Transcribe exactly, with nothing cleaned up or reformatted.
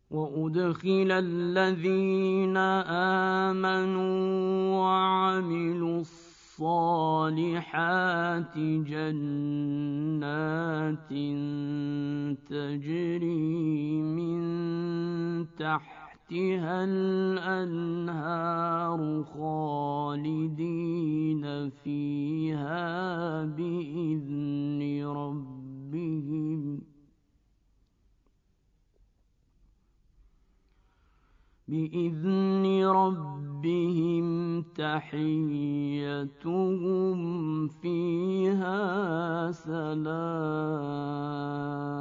وأدخل الذين آمنوا وعملوا الصالحات جنات تجري من تحتها الأنهار خالدين فيها بإذن ربهم بإذن ربهم تحيتهم فيها سلام.